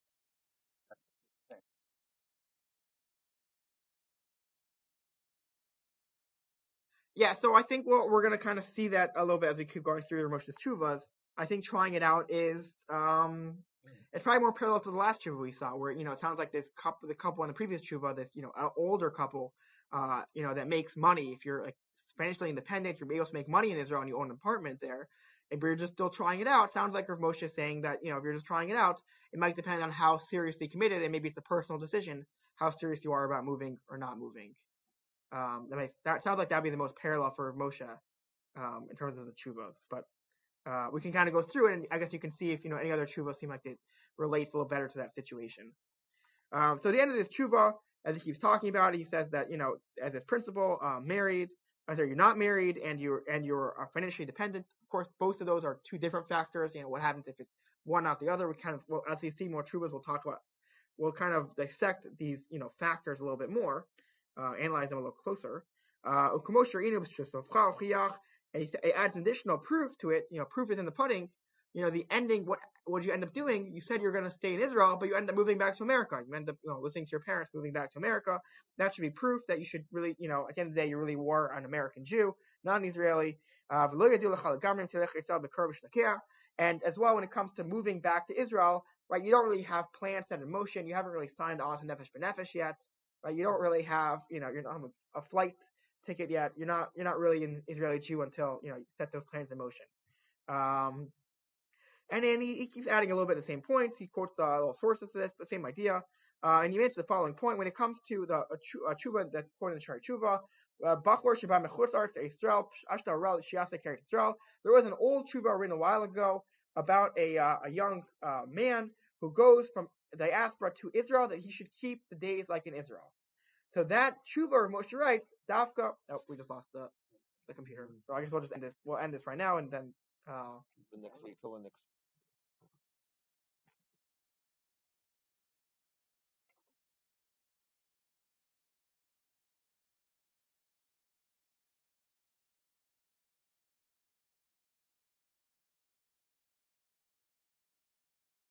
A: Yeah, so I think what we're going to kind of see that a little bit as we keep going through Moshe's Tshuvas. I think trying it out is, um, it's probably more parallel to the last tshuva we saw, where, you know, it sounds like this couple, the couple in the previous tshuva, this, you know, older couple, uh, you know, that makes money. If you're like financially independent, you're able to make money in Israel and you own an apartment there, and you're just still trying it out. Sounds like Rav Moshe is saying that, you know, if you're just trying it out, it might depend on how seriously committed, and maybe it's a personal decision how serious you are about moving or not moving. Um, that, makes, that sounds like that'd be the most parallel for Rav Moshe, um, in terms of the tshuvos. But uh, we can kind of go through it, and I guess you can see if, you know, any other tshuvos seem like they relate a little better to that situation. Um, so at the end of this tshuva, as he keeps talking about it, he says that, you know, as his principle, uh, married, either you're not married and you're and you're financially dependent. Of course, both of those are two different factors. You know, what happens if it's one not the other? We kind of, well, as we see more tshuvas, we'll talk about, we'll kind of dissect these, you know, factors a little bit more, uh, analyze them a little closer. Uh, and he, he adds additional proof to it. You know, proof is in the pudding. You know, the ending, what what you end up doing, you said you're going to stay in Israel, but you end up moving back to America. You end up, you know, listening to your parents, moving back to America. That should be proof that you should really, you know, at the end of the day, you really were an American Jew, not an Israeli. Uh, and as well, when it comes to moving back to Israel, right, you don't really have plans set in motion. You haven't really signed on to Nefesh B'Nefesh yet, right? You don't really have, you know, you're not on a flight ticket yet. You're not, you're not really an Israeli Jew until, you know, you set those plans in motion. Um, And then he, he keeps adding a little bit of the same points. He quotes uh, little sources to this, but same idea. Uh, and he makes the following point. When it comes to the uh, tshuva that's quoted in the Shari Tshuva, Bachor Sheba Mechutz Arts Israel, Ashtar Ral Shiasa Keret Israel. There was an old tshuva written a while ago about a uh, a young uh, man who goes from diaspora to Israel that he should keep the days like in Israel. So that tshuva, Moshe writes, Dafka. Oh, we just lost the the computer. So I guess we'll just end this. We'll end this right now, and then. Uh,
E: the next week, till the next